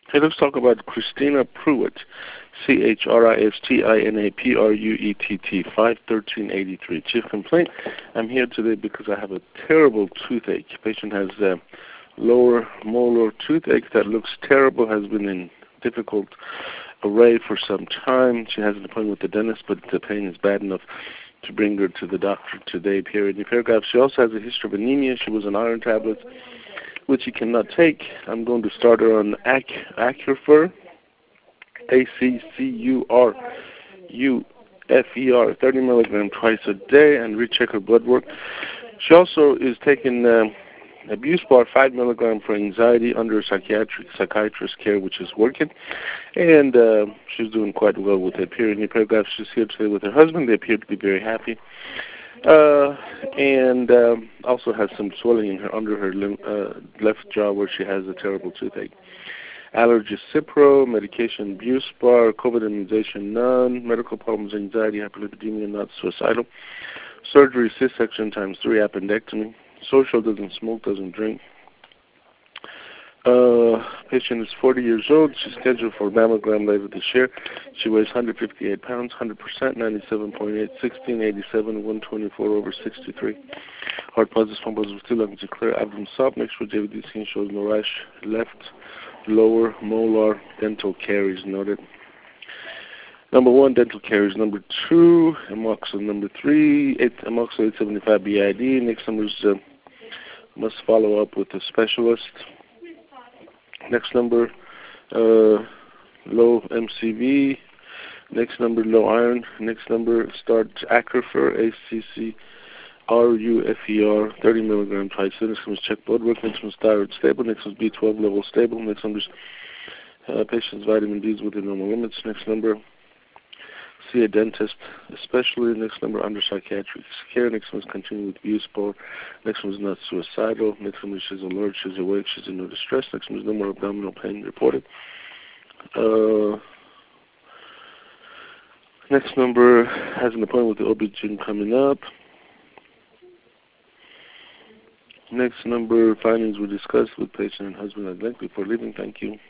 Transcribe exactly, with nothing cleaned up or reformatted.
Hey, let's talk about Christina Pruitt, C H R I S T I N A P R U E T T, five thirteen eighty-three. Chief complaint, I'm here today because I have a terrible toothache. Patient has uh, lower molar toothache that looks terrible, has been in difficult array for some time. She has an appointment with the dentist, but the pain is bad enough to bring her to the doctor today, period. In the paragraph, she also has a history of anemia. She was on iron tablets, which she cannot take. I'm going to start her on Ac- Accrufer, A C C U R U F E R, thirty milligrams twice a day, and recheck her blood work. She also is taking uh, Buspar, five milligrams for anxiety under psychiatric psychiatrist care, which is working, and uh, she's doing quite well with it. Period. In the paragraph, she's here today with her husband. They appear to be very happy. Uh, and um, also has some swelling in her under her lim- uh, left jaw where she has a terrible toothache. Allergy Cipro, medication Buspar, COVID immunization none, medical problems, anxiety, hyperlipidemia, not suicidal. Surgery, C-section times three, appendectomy. Social, doesn't smoke, doesn't drink. Uh, patient is forty years old. She's scheduled for mammogram later this year. She weighs one hundred fifty-eight pounds, one hundred percent, ninety-seven point eight, sixteen eighty-seven, one twenty-four over sixty-three. Heart positive, pump positive, two lungs are clear, abdomen soft. Make sure J V D scan shows no rash. Left lower molar dental caries noted. Number one, dental caries. Number two, amoxicillin. Number three, eight, amoxicillin eight seventy-five B I D. Next number is uh, must follow up with a specialist. Next number, uh, low M C V. Next number, low iron. Next number, start Accrufer, A C C R U F E R, thirty milligrams twice a day. Next one is check blood work. Next one is thyroid stable. Next one is B twelve level stable. Next number is uh, patient's vitamin D is within normal limits. Next number, see a dentist, especially. Next number, under psychiatric care. Next one is continue with Buspar. Next one is not suicidal. Next one is she's alert, she's awake, she's in no distress. Next one is no more abdominal pain reported. Uh, next number has an appointment with the O B G Y N coming up. Next number, findings were discussed with patient and husband at length before leaving. Thank you.